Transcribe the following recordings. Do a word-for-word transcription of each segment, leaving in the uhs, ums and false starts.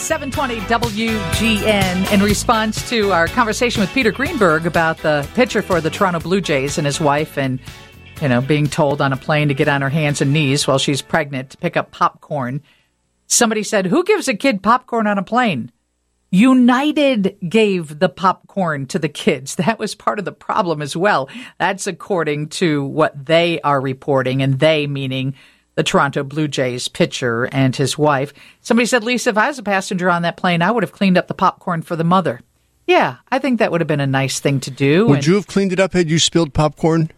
seven twenty W G N. In response to our conversation with Peter Greenberg about the pitcher for the Toronto Blue Jays and his wife and, you know, being told on a plane to get on her hands and knees while she's pregnant to pick up popcorn, somebody said, who gives a kid popcorn on a plane? United gave the popcorn to the kids. That was part of the problem as well. That's according to what they are reporting, and they meaning the Toronto Blue Jays pitcher and his wife. Somebody said, Lisa, if I was a passenger on that plane, I would have cleaned up the popcorn for the mother. Yeah, I think that would have been a nice thing to do. Would and you have cleaned it up had you spilled popcorn?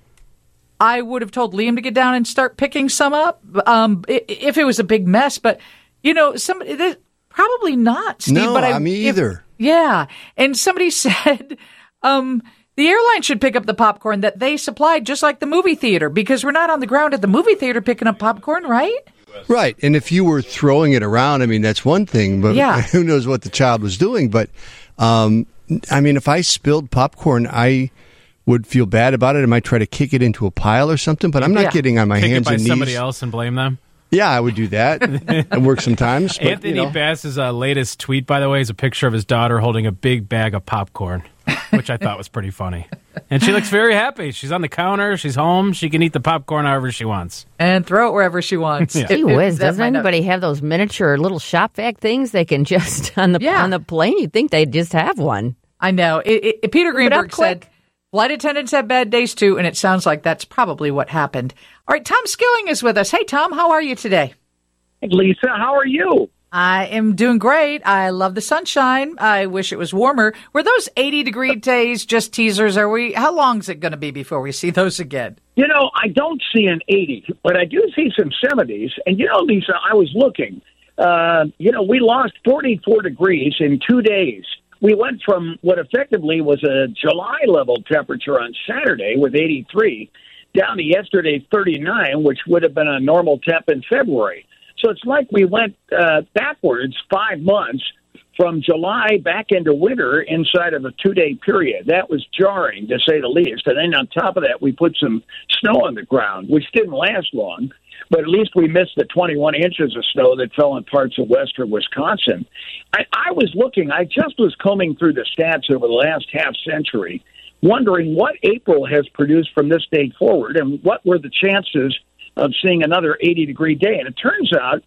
I would have told Liam to get down and start picking some up um, if it was a big mess. But, you know, somebody... This, Probably not, Steve. No, but I, I me if, either. Yeah. And somebody said um, the airline should pick up the popcorn that they supplied, just like the movie theater, because we're not on the ground at the movie theater picking up popcorn, right? Right. And if you were throwing it around, I mean, that's one thing, but yeah. who knows what the child was doing. But, um, I mean, if I spilled popcorn, I would feel bad about it. I might try to kick it into a pile or something, but I'm not yeah. getting on my Pick hands it by and knees. somebody else and blame them? Yeah, I would do that. It works sometimes. But, Anthony you know. Bass's uh, latest tweet, by the way, is a picture of his daughter holding a big bag of popcorn, which I thought was pretty funny. And she looks very happy. She's on the counter. She's home. She can eat the popcorn however she wants. And throw it wherever she wants. Yeah. Gee whiz, That doesn't might not- anybody have those miniature little shop vac things they can just, on the Yeah. on the plane, you'd think they'd just have one. I know. It, it, Peter Greenberg up said quick. flight attendants have bad days too, and it sounds like that's probably what happened. All right, Tom Skilling is with us. Hey, Tom, how are you today? Lisa, how are you? I am doing great. I love the sunshine. I wish it was warmer. Were those eighty-degree days just teasers? Are we? How long is it going to be before we see those again? You know, I don't see an eighty, but I do see some seventies. And, you know, Lisa, I was looking. Uh, you know, we lost forty-four degrees in two days. We went from what effectively was a July-level temperature on Saturday with eighty-three down to yesterday's thirty-nine, which would have been a normal temp in February. So it's like we went uh, backwards five months from July back into winter inside of a two-day period. That was jarring, to say the least. And then on top of that, we put some snow on the ground, which didn't last long. But at least we missed the twenty-one inches of snow that fell in parts of western Wisconsin. I, I was looking, I just was combing through the stats over the last half century, wondering what April has produced from this date forward and what were the chances of seeing another eighty-degree day. And it turns out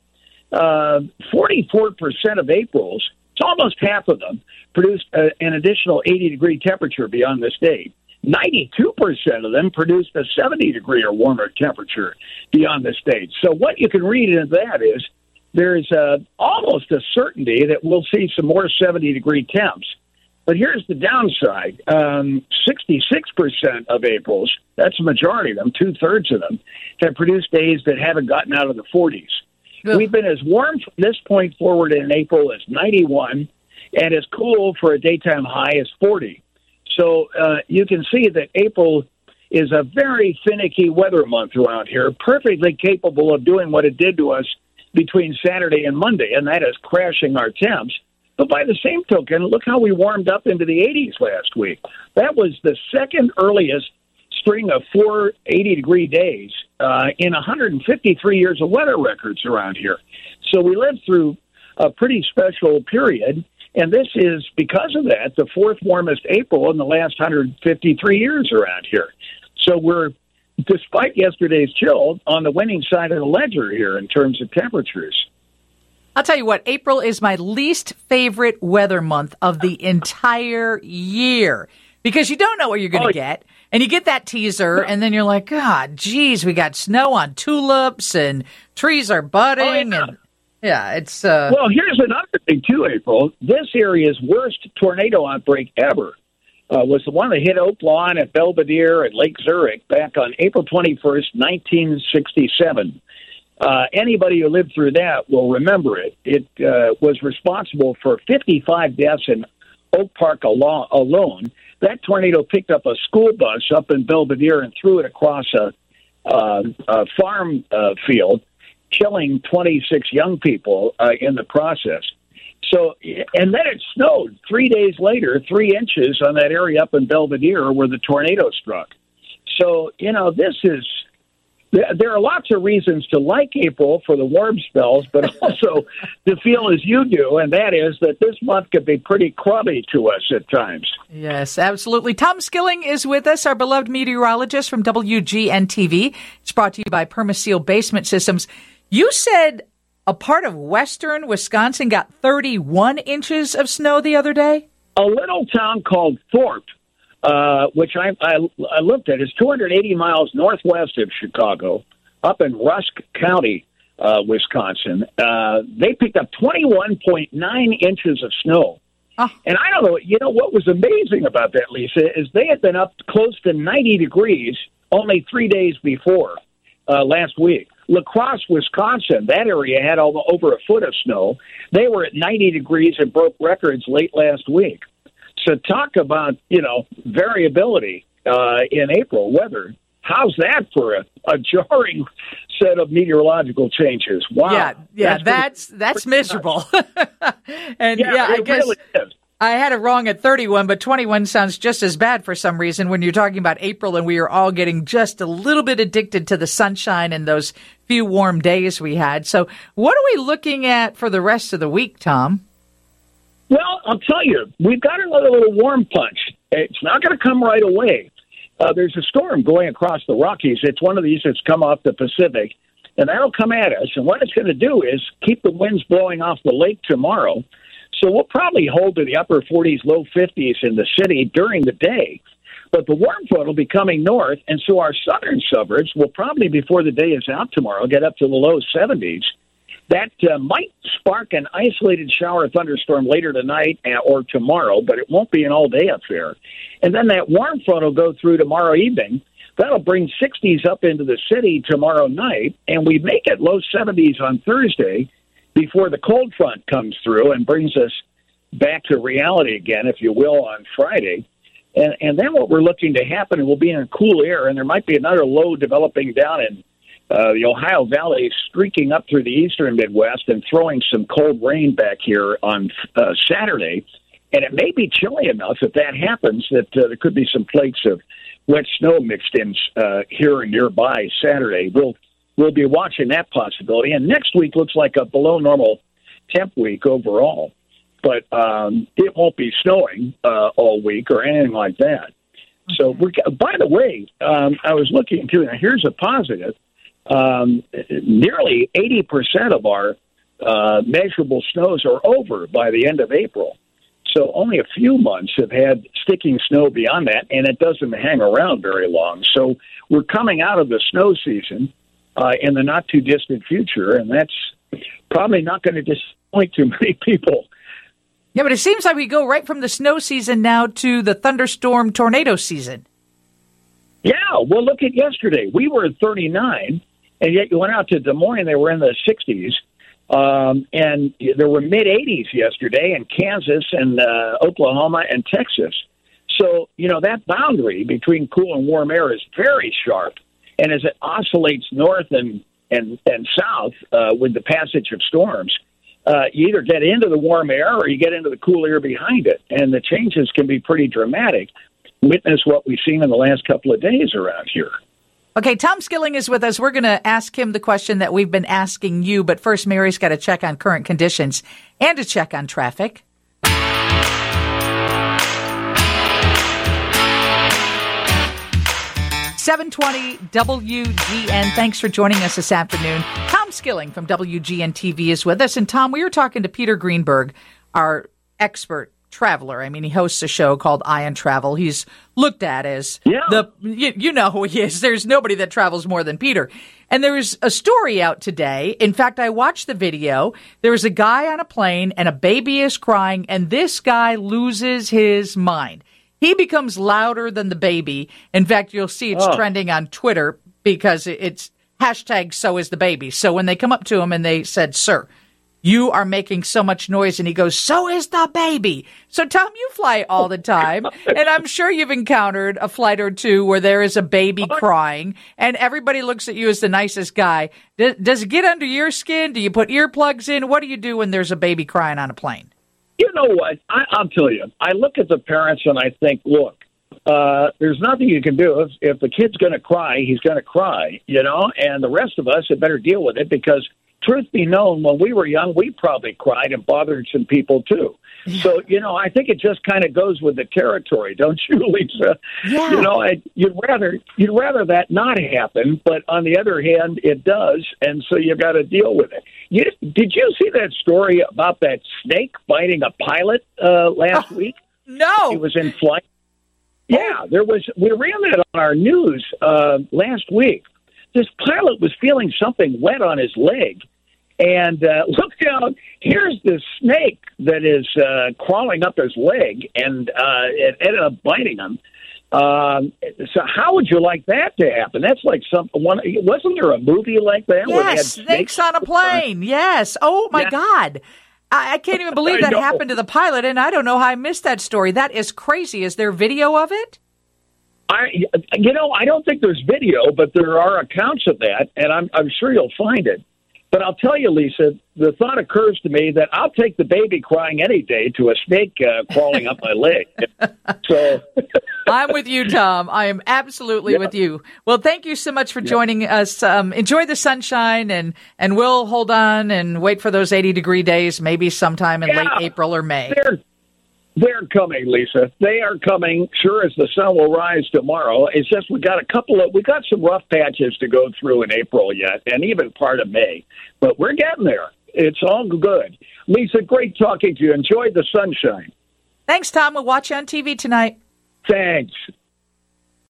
uh, forty-four percent of Aprils, it's almost half of them, produced uh, an additional eighty-degree temperature beyond this date. ninety-two percent of them produced a seventy-degree or warmer temperature beyond this date. So what you can read into that is there's uh, almost a certainty that we'll see some more seventy-degree temps. But here's the downside. Um, sixty-six percent of Aprils, that's a majority of them, two-thirds of them, have produced days that haven't gotten out of the forties. Ugh. We've been as warm from this point forward in April as ninety-one and as cool for a daytime high as forty. So uh, you can see that April is a very finicky weather month around here, perfectly capable of doing what it did to us between Saturday and Monday, and that is crashing our temps. But by the same token, look how we warmed up into the eighties last week. That was the second earliest string of four eighty-degree days uh, in one hundred fifty-three years of weather records around here. So we lived through a pretty special period, and this is, because of that, the fourth warmest April in the last one hundred fifty-three years around here. So we're, despite yesterday's chill, on the winning side of the ledger here in terms of temperatures. I'll tell you what, April is my least favorite weather month of the entire year because you don't know what you're going to oh, get. And you get that teaser, no. and then you're like, God, geez, we got snow on tulips and trees are budding. Oh, yeah. And yeah, it's. Uh... Well, here's another thing, too, April. This area's worst tornado outbreak ever uh, was the one that hit Oak Lawn at Belvedere and Lake Zurich back on April twenty-first, nineteen sixty-seven. Uh, anybody who lived through that will remember it. It uh, was responsible for fifty-five deaths in Oak Park alo- alone. That tornado picked up a school bus up in Belvedere and threw it across a, uh, a farm uh, field, killing twenty-six young people uh, in the process. So, and then it snowed three days later, three inches on that area up in Belvedere where the tornado struck. So, you know, this is... there are lots of reasons to like April for the warm spells, but also to feel as you do, and that is that this month could be pretty crummy to us at times. Yes, absolutely. Tom Skilling is with us, our beloved meteorologist from W G N T V. It's brought to you by Permaseal Basement Systems. You said a part of western Wisconsin got thirty-one inches of snow the other day? A little town called Thorpe, Uh, which I, I, I looked at, is two hundred eighty miles northwest of Chicago, up in Rusk County, uh, Wisconsin. Uh, they picked up twenty-one point nine inches of snow. Oh. And I don't know, you know, what was amazing about that, Lisa, is they had been up close to ninety degrees only three days before uh, last week. La Crosse, Wisconsin, that area had all, over a foot of snow. They were at ninety degrees and broke records late last week. So talk about, you know, variability uh, in April weather. How's that for a, a jarring set of meteorological changes? Wow. Yeah, yeah, that's that's pretty, that's pretty miserable. And yeah, yeah, I it guess really is. I had it wrong at thirty-one, but twenty-one sounds just as bad for some reason when you're talking about April and we are all getting just a little bit addicted to the sunshine and those few warm days we had. So what are we looking at for the rest of the week, Tom? Well, I'll tell you, we've got another little warm punch. It's not going to come right away. Uh, there's a storm going across the Rockies. It's one of these that's come off the Pacific, and that'll come at us. And what it's going to do is keep the winds blowing off the lake tomorrow. So we'll probably hold to the upper forties, low fifties in the city during the day. But the warm front will be coming north, and so our southern suburbs will probably, before the day is out tomorrow, get up to the low seventies. That uh, might spark an isolated shower or thunderstorm later tonight or tomorrow, but it won't be an all-day affair. And then that warm front will go through tomorrow evening. That'll bring sixties up into the city tomorrow night, and we make it low seventies on Thursday before the cold front comes through and brings us back to reality again, if you will, on Friday. And, and then what we're looking to happen, and we'll be in cool air, and there might be another low developing down in Uh, the Ohio Valley, streaking up through the eastern Midwest and throwing some cold rain back here on uh, Saturday. And it may be chilly enough if that happens that uh, there could be some flakes of wet snow mixed in uh, here and nearby Saturday. We'll we'll be watching that possibility. And next week looks like a below normal temp week overall. But um, it won't be snowing uh, all week or anything like that. Okay. So, we're, by the way, um, I was looking too. Now, here's a positive. Um, nearly eighty percent of our uh, measurable snows are over by the end of April. So only a few months have had sticking snow beyond that, and it doesn't hang around very long. So we're coming out of the snow season uh, in the not-too-distant future, and that's probably not going to disappoint too many people. Yeah, but it seems like we go right from the snow season now to the thunderstorm tornado season. Yeah, well, look at yesterday. We were at thirty-nine, and yet you went out to Des Moines, they were in the sixties. Um, and there were mid-eighties yesterday in Kansas and uh, Oklahoma and Texas. So, you know, that boundary between cool and warm air is very sharp. And as it oscillates north and, and, and south uh, with the passage of storms, uh, you either get into the warm air or you get into the cool air behind it. And the changes can be pretty dramatic. Witness what we've seen in the last couple of days around here. Okay, Tom Skilling is with us. We're going to ask him the question that we've been asking you, but first Mary's got to check on current conditions and to check on traffic. seven twenty W G N. Thanks for joining us this afternoon. Tom Skilling from W G N T V is with us. And Tom, we were talking to Peter Greenberg, our expert traveler. I mean, he hosts a show called Eye on Travel. He's looked at as yeah. the, you, you know who he is. There's nobody that travels more than Peter. And there's a story out today. In fact, I watched the video. There was a guy on a plane and a baby is crying and this guy loses his mind. He becomes louder than the baby. In fact, you'll see it's oh. trending on Twitter because it's hashtag so is the baby. So when they come up to him and they said, sir, you are making so much noise. And he goes, so is the baby. So, Tom, you fly all the time. And I'm sure you've encountered a flight or two where there is a baby crying and everybody looks at you as the nicest guy. Does, does it get under your skin? Do you put earplugs in? What do you do when there's a baby crying on a plane? You know what? I, I'll tell you. I look at the parents and I think, look, uh, there's nothing you can do. If, if the kid's going to cry, he's going to cry, you know, and the rest of us had better deal with it because, truth be known, when we were young, we probably cried and bothered some people, too. So, you know, I think it just kind of goes with the territory, don't you, Lisa? Yeah. You know, I, you'd rather you'd rather that not happen, but on the other hand, it does, and so you've got to deal with it. You, did you see that story about that snake biting a pilot uh, last oh, week? No. He was in flight. Yeah, there was. We ran that on our news uh, last week. This pilot was feeling something wet on his leg. And uh, look down, here's this snake that is uh, crawling up his leg, and uh, it ended up biting him. Um, so how would you like that to happen? That's like some one. Wasn't there a movie like that? Yes, where they had snakes, snakes on a plane. Yes. Oh, my Yeah. God. I, I can't even believe I that know. happened to the pilot, and I don't know how I missed that story. That is crazy. Is there video of it? I, you know, I don't think there's video, but there are accounts of that, and I'm, I'm sure you'll find it. But I'll tell you, Lisa, the thought occurs to me that I'll take the baby crying any day to a snake uh, crawling up my leg. So I'm with you, Tom. I am absolutely Yeah. with you. Well, thank you so much for joining us. Um, enjoy the sunshine, and, and we'll hold on and wait for those eighty-degree days, maybe sometime in Yeah. late April or May. they're they're coming, Lisa. They are coming. Sure as the sun will rise tomorrow. It's just we got a couple of we got some rough patches to go through in April yet, and even part of May. But we're getting there. It's all good. Lisa, great talking to you. Enjoy the sunshine. Thanks, Tom. We'll watch you on T V tonight. Thanks.